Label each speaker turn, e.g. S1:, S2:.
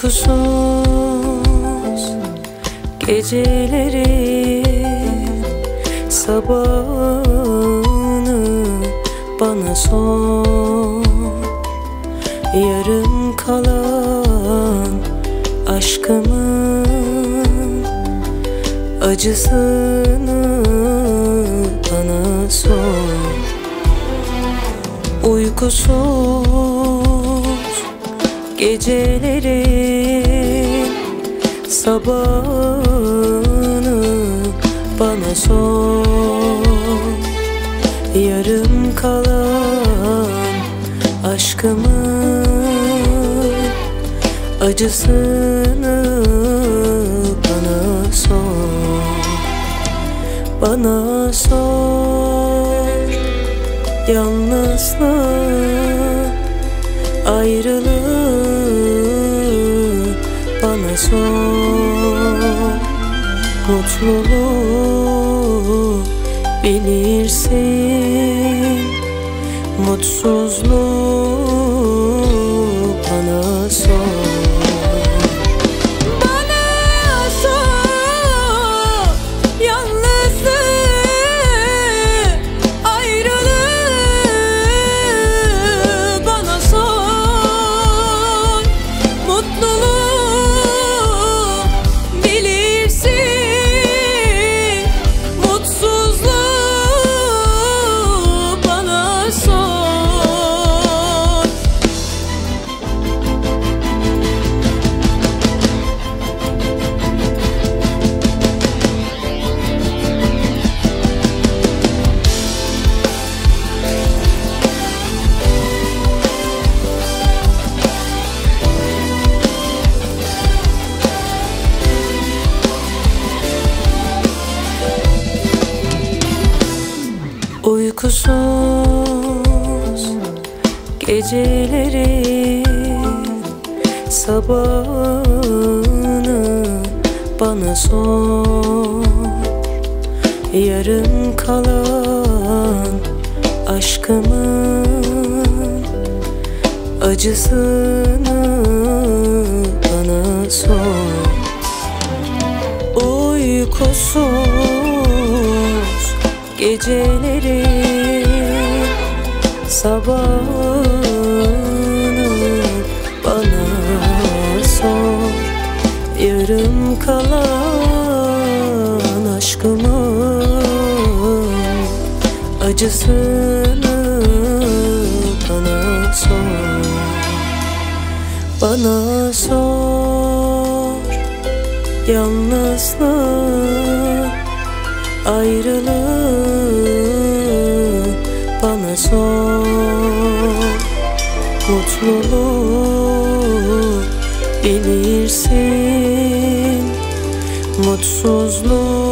S1: Uykusuz gecelerin sabahını bana sor. Yarım kalan aşkımın acısını bana sor. Uykusuz gecelerin sabahını bana sor. Yarım kalan aşkımın acısını bana sor. Bana sor. Yalnızlığı, ayrılığı bana sor. Mutluluğu bilirsin, mutsuzluğu bana sor. Uykusuz gecelerin sabahını bana sor. Yarım kalan aşkımın acısını bana sor. Uykusuz gecelerin sabahını bana sor. Yarım kalan aşkımın acısını bana sor. Bana sor. Yalnızlığı, ayrılığı bana sor. Mutluluğu bilirsin, mutsuzluğu